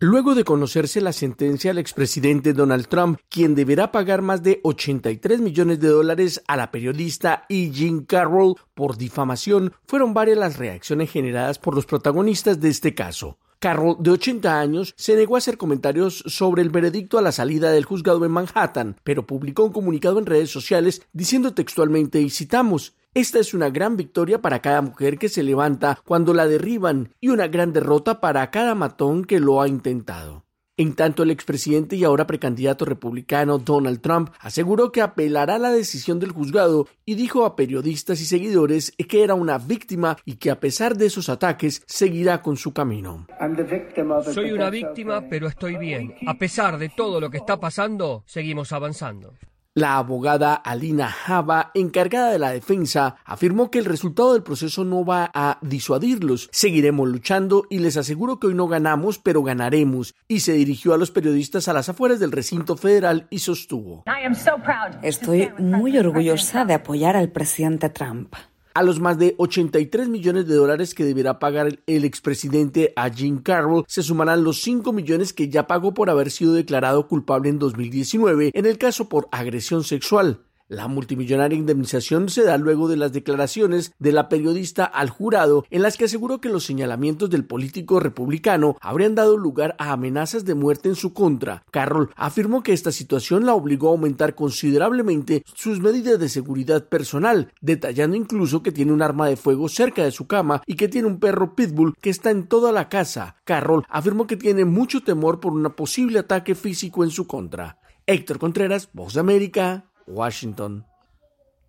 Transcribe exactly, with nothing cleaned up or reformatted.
Luego de conocerse la sentencia al expresidente Donald Trump, quien deberá pagar más de ochenta y tres millones de dólares a la periodista E. Jean Carroll por difamación, fueron varias las reacciones generadas por los protagonistas de este caso. Carroll, de ochenta años, se negó a hacer comentarios sobre el veredicto a la salida del juzgado en Manhattan, pero publicó un comunicado en redes sociales diciendo textualmente, y citamos: "Esta es una gran victoria para cada mujer que se levanta cuando la derriban y una gran derrota para cada matón que lo ha intentado". En tanto, el expresidente y ahora precandidato republicano Donald Trump aseguró que apelará la decisión del juzgado y dijo a periodistas y seguidores que era una víctima y que a pesar de esos ataques seguirá con su camino. Soy una víctima, pero estoy bien. A pesar de todo lo que está pasando, seguimos avanzando. La abogada Alina Habba, encargada de la defensa, afirmó que el resultado del proceso no va a disuadirlos. Seguiremos luchando y les aseguro que hoy no ganamos, pero ganaremos. Y se dirigió a los periodistas a las afueras del recinto federal y sostuvo: Estoy muy orgullosa de apoyar al presidente Trump. A los más de ochenta y tres millones de dólares que deberá pagar el expresidente a Jean Carroll se sumarán los cinco millones que ya pagó por haber sido declarado culpable en dos mil diecinueve en el caso por agresión sexual. La multimillonaria indemnización se da luego de las declaraciones de la periodista al jurado en las que aseguró que los señalamientos del político republicano habrían dado lugar a amenazas de muerte en su contra. Carroll afirmó que esta situación la obligó a aumentar considerablemente sus medidas de seguridad personal, detallando incluso que tiene un arma de fuego cerca de su cama y que tiene un perro pitbull que está en toda la casa. Carroll afirmó que tiene mucho temor por un posible ataque físico en su contra. Héctor Contreras, Voz de América, Washington.